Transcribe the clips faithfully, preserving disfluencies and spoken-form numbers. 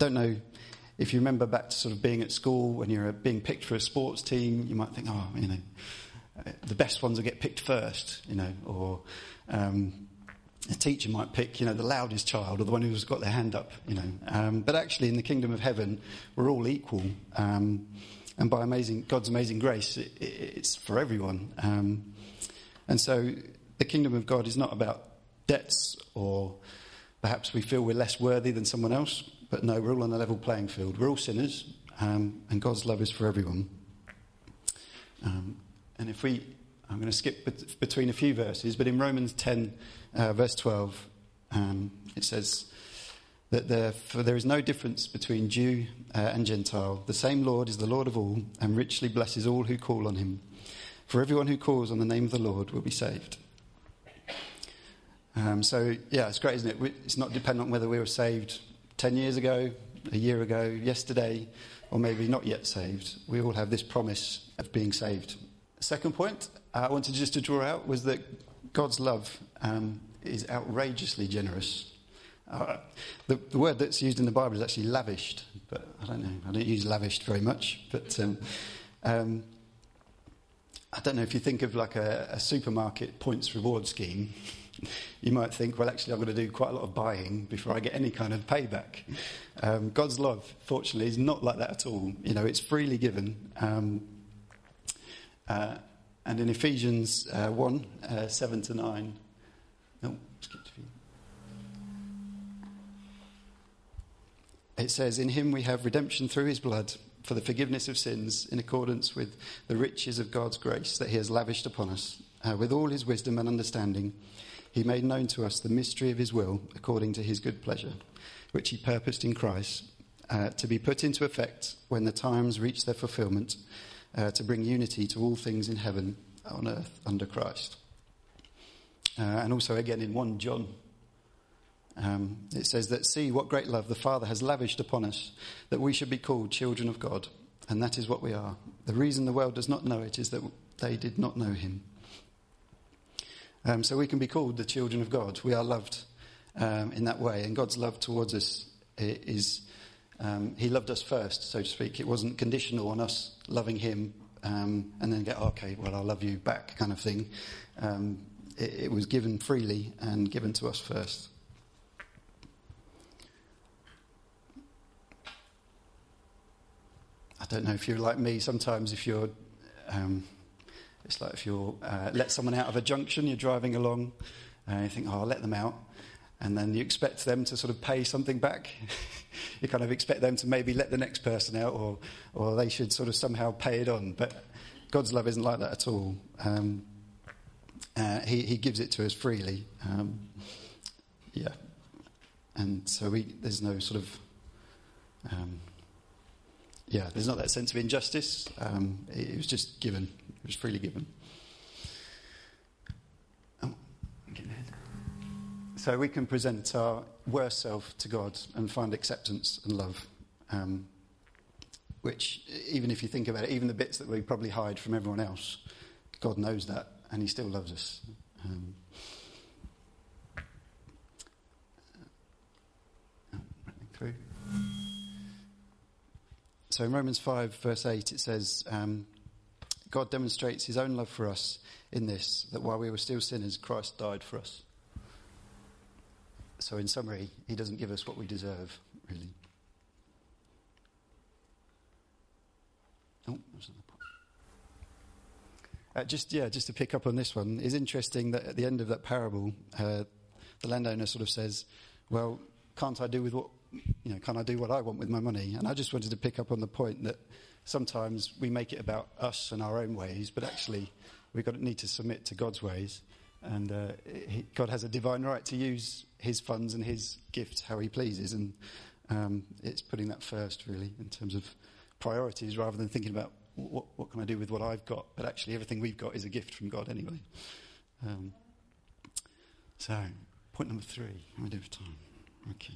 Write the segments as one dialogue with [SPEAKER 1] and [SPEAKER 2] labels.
[SPEAKER 1] don't know if you remember back to sort of being at school when you're being picked for a sports team. You might think, oh, you know, the best ones will get picked first, you know, or um, a teacher might pick, you know, the loudest child or the one who's got their hand up, you know. Um, but actually, in the kingdom of heaven, we're all equal, um, and by amazing God's amazing grace, it, it, it's for everyone. Um, and so, the kingdom of God is not about debts or perhaps we feel we're less worthy than someone else, but no, we're all on a level playing field. We're all sinners, um, and God's love is for everyone. Um, and if we, I'm going to skip bet- between a few verses, but in Romans ten, uh, verse twelve, um, it says that there, for there is no difference between Jew uh, and Gentile. The same Lord is the Lord of all, and richly blesses all who call on him. For everyone who calls on the name of the Lord will be saved. Um, so, yeah, it's great, isn't it? We, it's not dependent on whether we were saved ten years ago, a year ago, yesterday, or maybe not yet saved. We all have this promise of being saved. Second point uh, I wanted just to draw out was that God's love um, is outrageously generous. Uh, the, the word that's used in the Bible is actually lavished, but I don't know, I don't use lavished very much, but um, um, I don't know if you think of like a, a supermarket points reward scheme. You might think, well, actually, I'm going to do quite a lot of buying before I get any kind of payback. Um, God's love, fortunately, is not like that at all. You know, it's freely given. Um, uh, and in Ephesians uh, one, uh, seven to nine... No, skipped a few. It says, in him we have redemption through his blood for the forgiveness of sins in accordance with the riches of God's grace that he has lavished upon us. Uh, with all his wisdom and understanding, he made known to us the mystery of his will according to his good pleasure, which he purposed in Christ, uh, to be put into effect when the times reach their fulfillment, uh, to bring unity to all things in heaven, on earth, under Christ. Uh, and also again in First John, um, it says that, see what great love the Father has lavished upon us, that we should be called children of God, and that is what we are. The reason the world does not know it is that they did not know him. Um, so we can be called the children of God. We are loved um, in that way. And God's love towards us is, um, he loved us first, so to speak. It wasn't conditional on us loving him um, and then get, okay, well, I'll love you back kind of thing. Um, it, it was given freely and given to us first. I don't know if you're like me. Sometimes if you're... Um, It's like if you uh, let someone out of a junction, you're driving along, and you think, oh, I'll let them out. And then you expect them to sort of pay something back. You kind of expect them to maybe let the next person out, or or they should sort of somehow pay it on. But God's love isn't like that at all. Um, uh, he, he gives it to us freely. Um, yeah. And so we there's no sort of... Um, yeah, there's not that sense of injustice. Um, it, it was just given. It was freely given. Oh, I'm getting ahead. So we can present our worst self to God and find acceptance and love. Um, which, even if you think about it, even the bits that we probably hide from everyone else, God knows that, and he still loves us. Um, oh, running through. So in Romans five, verse eight, it says... Um, God demonstrates his own love for us in this, that while we were still sinners, Christ died for us. So in summary, he doesn't give us what we deserve, really. Oh, there's another point. Uh, just, yeah, just to pick up on this one, it's interesting that at the end of that parable, uh, the landowner sort of says, well, can't I do with what, you know, can't I do what I want with my money? And I just wanted to pick up on the point that sometimes we make it about us and our own ways, but actually we've got to need to submit to God's ways. And uh, he, God has a divine right to use his funds and his gifts how he pleases. And um, it's putting that first, really, in terms of priorities, rather than thinking about what, what can I do with what I've got. But actually everything we've got is a gift from God anyway. Um, so, point number three. How am I doing for time? Okay.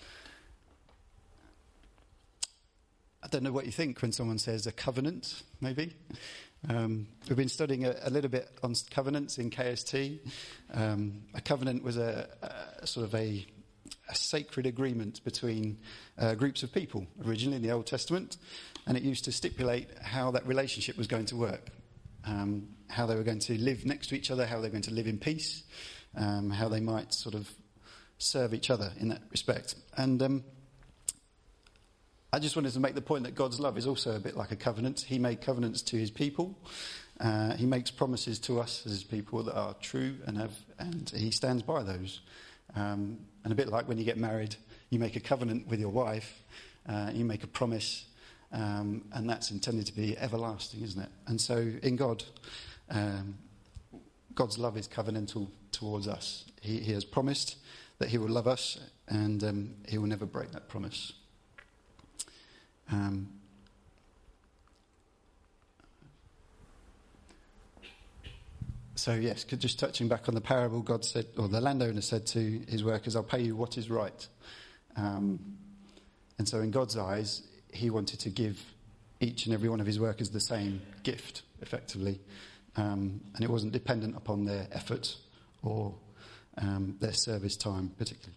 [SPEAKER 1] I don't know what you think when someone says a covenant, maybe. Um, we've been studying a, a little bit on covenants in K S T. Um, a covenant was a, a sort of a a sacred agreement between uh, groups of people, originally in the Old Testament, and it used to stipulate how that relationship was going to work, um, how they were going to live next to each other, how they were going to live in peace, um, how they might sort of serve each other in that respect. And um, I just wanted to make the point that God's love is also a bit like a covenant. He made covenants to his people. Uh, he makes promises to us as his people that are true, and have, and he stands by those. Um, and a bit like when you get married, you make a covenant with your wife, uh, you make a promise, um, and that's intended to be everlasting, isn't it? And so in God, um, God's love is covenantal towards us. He, he has promised that he will love us, and um, he will never break that promise. Um, So yes, just touching back on the parable, God said, or the landowner said to his workers, I'll pay you what is right. Um, and so in God's eyes, he wanted to give each and every one of his workers the same gift, effectively. Um, and it wasn't dependent upon their effort or um, their service time, particularly.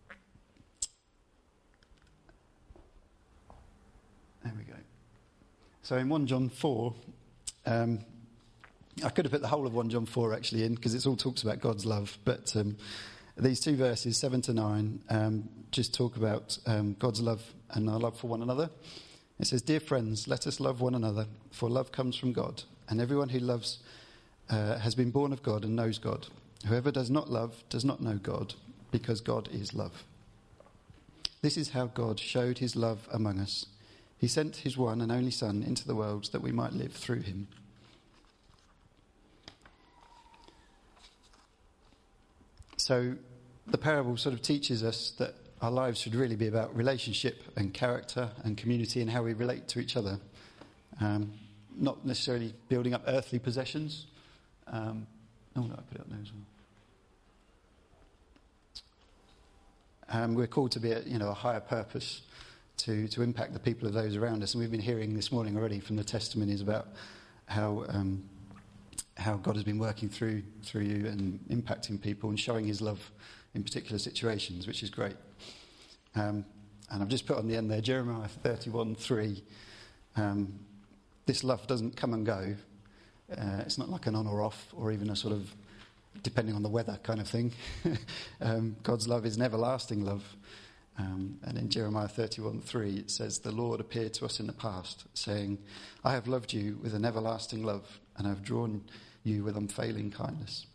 [SPEAKER 1] There we go. So in First John four... Um, I could have put the whole of First John four actually in, because it all talks about God's love. But um, these two verses, seven to nine, um, just talk about um, God's love and our love for one another. It says, "Dear friends, let us love one another, for love comes from God. And everyone who loves uh, has been born of God and knows God. Whoever does not love does not know God, because God is love. This is how God showed his love among us. He sent his one and only Son into the world that we might live through him." So the parable sort of teaches us that our lives should really be about relationship and character and community and how we relate to each other. Um, not necessarily building up earthly possessions. Um, oh, no, I put it up there as well. Um, we're called to be a, you know, a higher purpose to, to impact the people of those around us. And we've been hearing this morning already from the testimonies about how... Um, how God has been working through through you and impacting people and showing his love in particular situations, which is great. Um, and I've just put on the end there, Jeremiah thirty-one three. Um, this love doesn't come and go. Uh, it's not like an on or off, or even a sort of depending on the weather kind of thing. um, God's love is an everlasting love. Um, and in Jeremiah thirty-one three it says, "The Lord appeared to us in the past, saying, I have loved you with an everlasting love, and I have drawn you with unfailing kindness."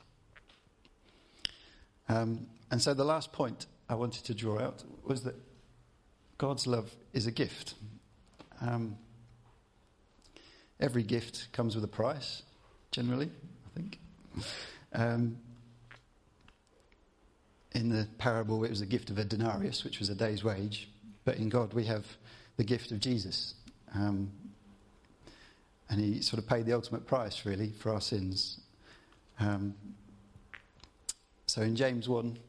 [SPEAKER 1] Um, and so the last point I wanted to draw out was that God's love is a gift. Um, every gift comes with a price, generally, I think. Um, in the parable, it was a gift of a denarius, which was a day's wage. But in God, we have the gift of Jesus. Um, and he sort of paid the ultimate price, really, for our sins. Um, so in James one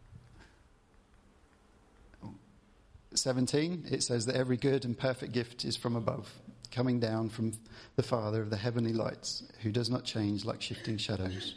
[SPEAKER 1] seventeen, it says that every good and perfect gift is from above, coming down from the Father of the heavenly lights, who does not change like shifting shadows.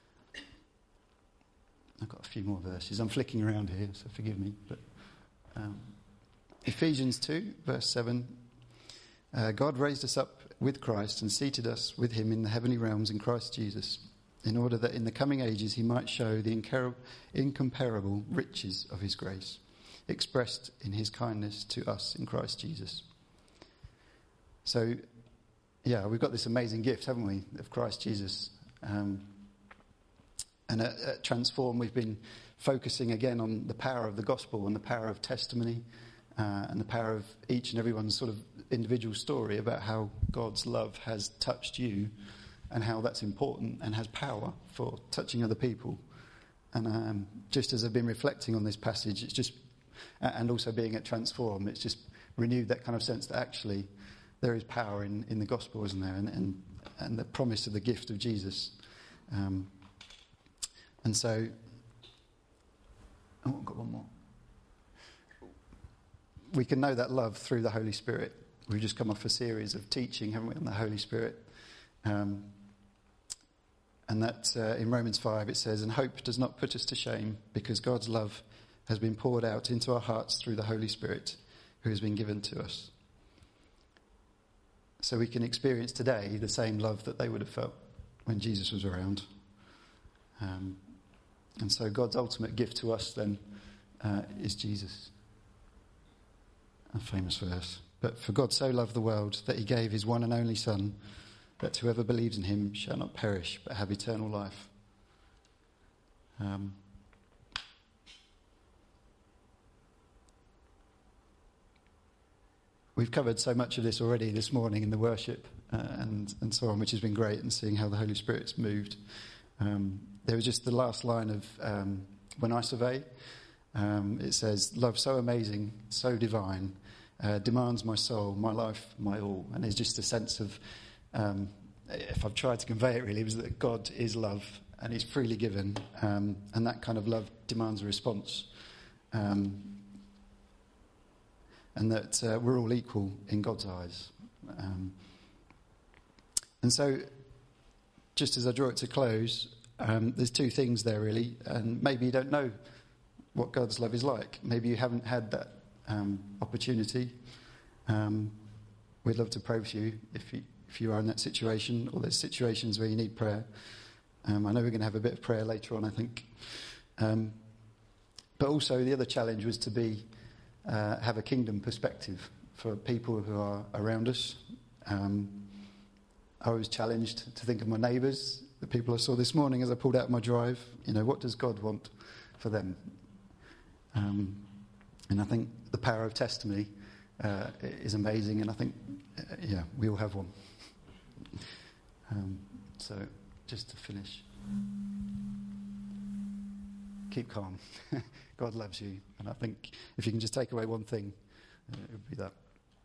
[SPEAKER 1] I've got a few more verses. I'm flicking around here, so forgive me. But um, Ephesians two, verse seven. Uh, God raised us up with Christ and seated us with him in the heavenly realms in Christ Jesus, in order that in the coming ages he might show the incar- incomparable riches of his grace, expressed in his kindness to us in Christ Jesus. So, yeah, we've got this amazing gift, haven't we, of Christ Jesus. Um, and at, at Transform, we've been focusing again on the power of the gospel and the power of testimony uh, and the power of each and everyone's sort of individual story about how God's love has touched you and how that's important and has power for touching other people. And um, just as I've been reflecting on this passage, it's just, and also being at Transform, it's just renewed that kind of sense that actually there is power in, in the gospel, isn't there? And, and, and the promise of the gift of Jesus. Um, and so, oh, I've got one more. We can know that love through the Holy Spirit. We've just come off a series of teaching, haven't we, on the Holy Spirit. Um, and that uh, in Romans five it says, "And hope does not put us to shame, because God's love has been poured out into our hearts through the Holy Spirit who has been given to us. So we can experience today the same love that they would have felt when Jesus was around. Um, and so God's ultimate gift to us then uh, is Jesus. A famous verse. But for God so loved the world that he gave his one and only Son, that whoever believes in him shall not perish but have eternal life. Um, we've covered so much of this already this morning in the worship uh, and, and so on, which has been great, and seeing how the Holy Spirit's moved. Um, there was just the last line of um, When I Survey. Um, it says, love so amazing, so divine, uh, demands my soul, my life, my all. And there's just a sense of, um, if I've tried to convey it really, it was that God is love and he's freely given. Um, and that kind of love demands a response. Um, and that uh, we're all equal in God's eyes. Um, and so, just as I draw it to close, um, there's two things there really. And maybe you don't know what God's love is like. Maybe you haven't had that um, opportunity. Um, we'd love to pray for you if you if you are in that situation, or there's situations where you need prayer. Um, I know we're going to have a bit of prayer later on, I think. Um, but also the other challenge was to be uh, have a kingdom perspective for people who are around us. Um, I was challenged to think of my neighbours, the people I saw this morning as I pulled out my drive. You know, what does God want for them? Um, and I think the power of testimony uh, is amazing, and I think, uh, yeah, we all have one. Um, so, just to finish, keep calm. God loves you, and I think if you can just take away one thing, uh, it would be that.